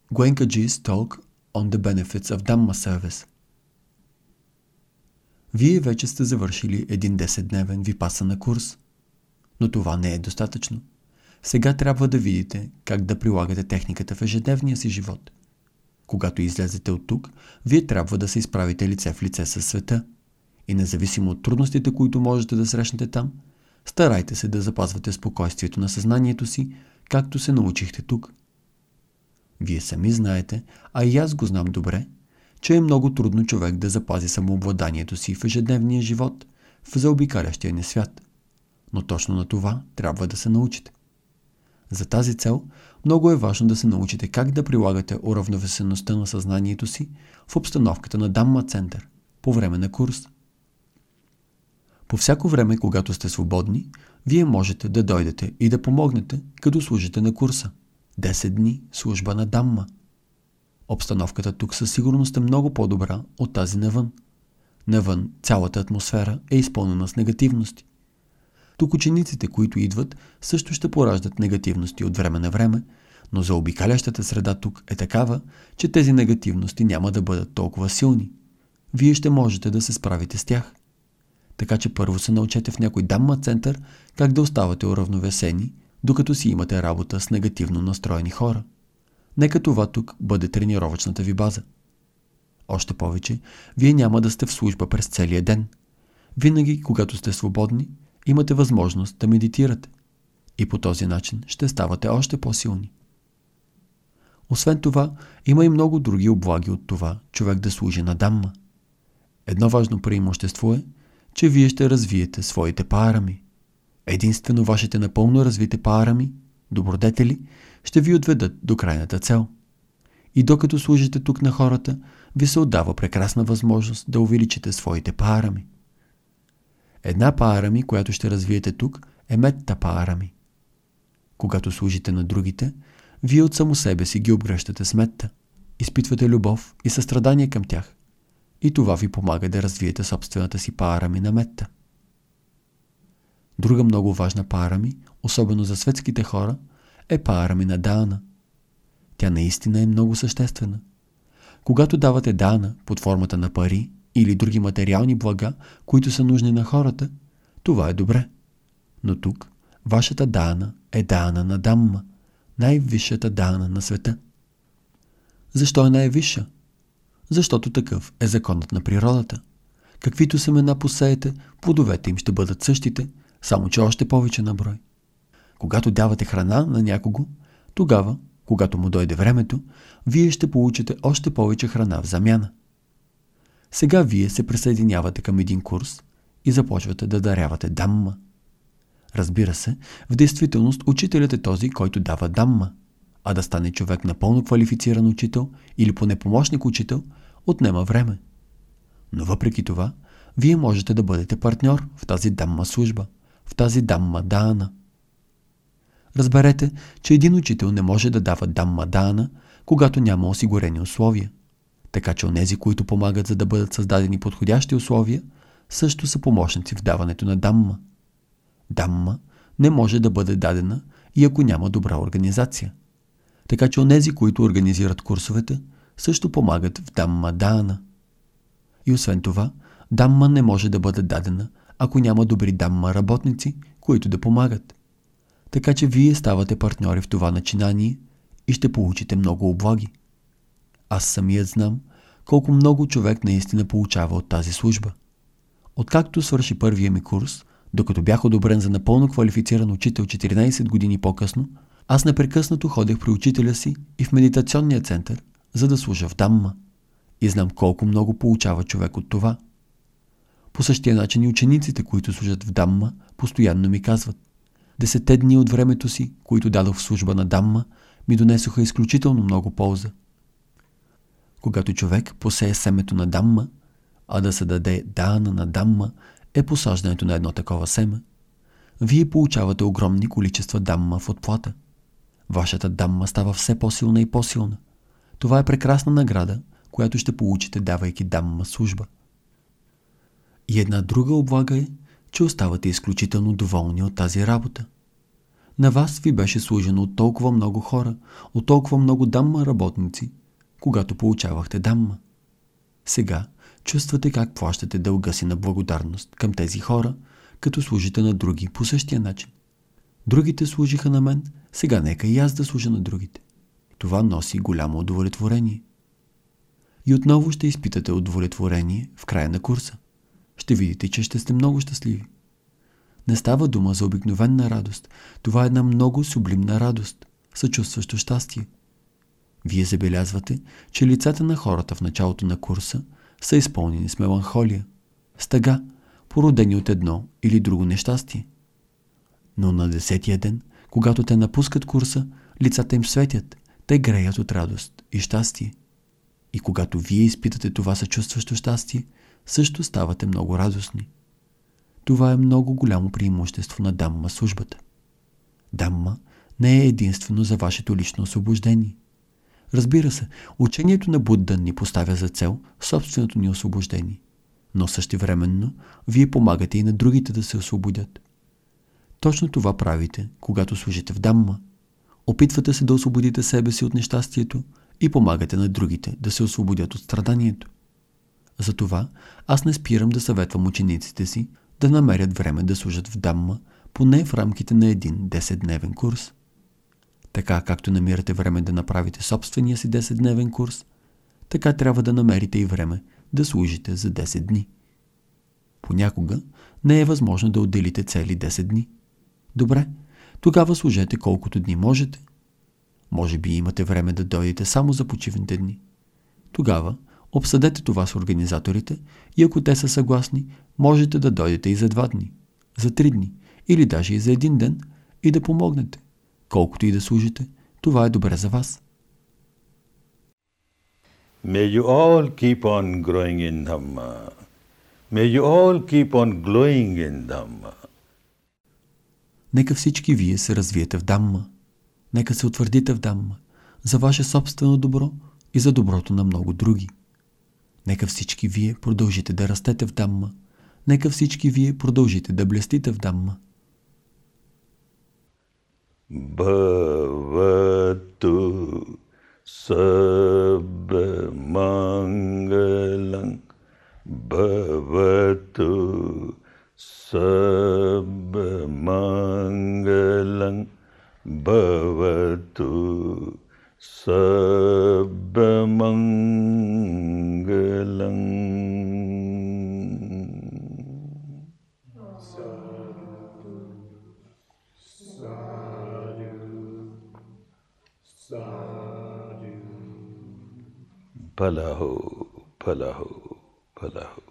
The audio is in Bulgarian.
Goenkaji's Talk on the Benefits of Dhamma Service. Вие вече сте завършили един 10-дневен випасана курс, но това не е достатъчно. Сега трябва да видите как да прилагате техниката в ежедневния си живот. Когато излезете от тук, вие трябва да се изправите лице в лице със света. И независимо от трудностите, които можете да срещнете там, старайте се да запазвате спокойствието на съзнанието си, както се научихте тук. Вие сами знаете, а и аз го знам добре, че е много трудно човек да запази самообладанието си в ежедневния живот, в заобикалящия ни свят. Но точно на това трябва да се научите. За тази цел много е важно да се научите как да прилагате уравновесеността на съзнанието си в обстановката на Дhamma център по време на курс. По всяко време, когато сте свободни, вие можете да дойдете и да помогнете, като служите на курса. 10 дни служба на Дhamma. Обстановката тук със сигурност е много по-добра от тази навън. Навън цялата атмосфера е изпълнена с негативности. Тук учениците, които идват, също ще пораждат негативности от време на време, но заобикалящата среда тук е такава, че тези негативности няма да бъдат толкова силни. Вие ще можете да се справите с тях. Така че първо се научете в някой Дhamma център как да оставате уравновесени, докато си имате работа с негативно настроени хора. Нека това тук бъде тренировъчната ви база. Още повече, вие няма да сте в служба през целия ден. Винаги, когато сте свободни, имате възможност да медитирате. И по този начин ще ставате още по-силни. Освен това, има и много други облаги от това човек да служи на Дhamma. Едно важно преимущество е, че вие ще развиете своите парами. Единствено вашите напълно развите парами, добродетели, ще ви отведат до крайната цел. И докато служите тук на хората, ви се отдава прекрасна възможност да увеличите своите парами. Една парами, която ще развиете тук, е метта парами. Когато служите на другите, вие от само себе си ги обгръщате с метта, изпитвате любов и състрадание към тях. И това ви помага да развиете собствената си парами на метта. Друга много важна парами, особено за светските хора, е парами на дана. Тя наистина е много съществена. Когато давате дана под формата на пари или други материални блага, които са нужни на хората, това е добре. Но тук вашата дана е дана на Дhamma, най-висшата дана на света. Защо е най-висша? Защото такъв е законът на природата. Каквито семена посеете, плодовете им ще бъдат същите, само че още повече на брой. Когато давате храна на някого, тогава, когато му дойде времето, вие ще получите още повече храна в замяна. Сега вие се присъединявате към един курс и започвате да дарявате Дhamma. Разбира се, в действителност учителят е този, който дава Дhamma, а да стане човек напълно квалифициран учител или поне помощник учител, отнема време. Но въпреки това, вие можете да бъдете партньор в тази Дhamma служба, в тази Дhamma дана. Разберете, че един учител не може да дава Дhamma дана, когато няма осигурени условия. Така че онези, които помагат за да бъдат създадени подходящи условия, също са помощници в даването на Дhamma. Дhamma не може да бъде дадена и ако няма добра организация. Така че онези, които организират курсовете, също помагат в Дhamma дана. И освен това, Дhamma не може да бъде дадена, ако няма добри Дhamma работници, които да помагат. Така че вие ставате партньори в това начинание и ще получите много облаги. Аз самият знам колко много човек наистина получава от тази служба. Откакто свърши първия ми курс, докато бях одобрен за напълно квалифициран учител 14 години по-късно, аз непрекъснато ходех при учителя си и в медитационния център, за да служа в Дhamma. И знам колко много получава човек от това. По същия начин и учениците, които служат в Дhamma, постоянно ми казват: 10 дни от времето си, които дадох в служба на Дhamma, ми донесоха изключително много полза. Когато човек посее семето на Дhamma, а да се даде дана на Дhamma е посаждането на едно такова семе, вие получавате огромни количества Дhamma в отплата. Вашата Дhamma става все по-силна и по-силна. Това е прекрасна награда, която ще получите, давайки Дhamma служба. И една друга облага е, че оставате изключително доволни от тази работа. На вас ви беше служено от толкова много хора, от толкова много дамма работници, когато получавахте дамма. Сега чувствате как плащате дълга си на благодарност към тези хора, като служите на други по същия начин. Другите служиха на мен, сега нека и аз да служа на другите. Това носи голямо удовлетворение. И отново ще изпитате удовлетворение в края на курса. Ще видите, че ще сте много щастливи. Не става дума за обикновена радост. Това е една много сублимна радост, съчувстващо щастие. Вие забелязвате, че лицата на хората в началото на курса са изпълнени с меланхолия, с тъга, породени от едно или друго нещастие. Но на 10-тия ден, когато те напускат курса, лицата им светят, те греят от радост и щастие. И когато вие изпитате това съчувстващо щастие, също ставате много радостни. Това е много голямо преимущество на Дамма службата. Дамма не е единствено за вашето лично освобождение. Разбира се, учението на Будда ни поставя за цел собственото ни освобождение, но същевременно вие помагате и на другите да се освободят. Точно това правите, когато служите в Дамма. Опитвате се да освободите себе си от нещастието и помагате на другите да се освободят от страданието. Затова аз не спирам да съветвам учениците си да намерят време да служат в Дамма, поне в рамките на един 10-дневен курс. Така както намирате време да направите собствения си 10-дневен курс, така трябва да намерите и време да служите за 10 дни. Понякога не е възможно да отделите цели 10 дни. Добре, тогава служете колкото дни можете. Може би имате време да дойдете само за почивните дни. Тогава обсъдете това с организаторите и ако те са съгласни, можете да дойдете и за 2 дни, за 3 дни или даже и за 1 ден и да помогнете. Колкото и да служите, това е добре за вас. May you all keep on growing in Dhamma. May you all keep on glowing in Dhamma. Нека всички вие се развиете в Дамма. Нека се утвърдите в Дамма, за ваше собствено добро и за доброто на много други. Нека всички вие продължите да растете в Дамма. Нека всички вие продължите да блестите в Дамма. Bhavatu sabba mangalang. Bhavatu sabba mangalang. Bhavatu sabba mangalang. Bhalahu, bhalahu, bhalahu.